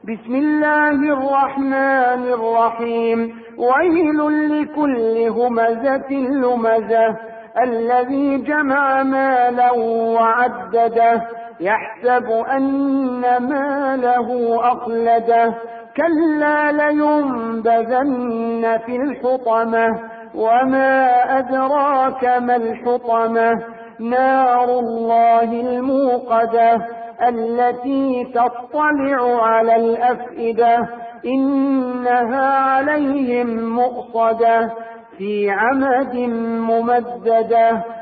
بسم الله الرحمن الرحيم. ويل لكل همزة لمزة الذي جمع مالا وعدده يحسب أن ماله أخلده كلا لينبذن في الحطمة وما أدراك ما الحطمة نار الله الموقدة التي تطلع على الأفئدة إنها عليهم مؤصدة في عمد ممددة.